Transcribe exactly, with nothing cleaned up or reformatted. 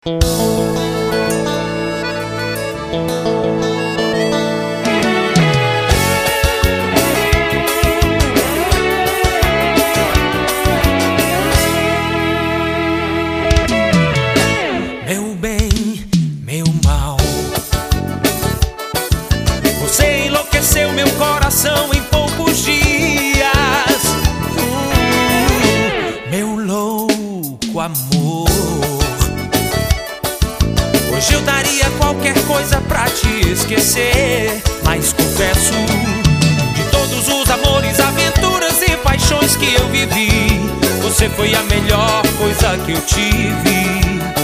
Meu bem, meu mal, você enlouqueceu meu coração em poucos dias. uh, Meu louco amor, hoje eu daria qualquer coisa pra te esquecer. Mas confesso, de todos os amores, aventuras e paixões que eu vivi, você foi a melhor coisa que eu tive.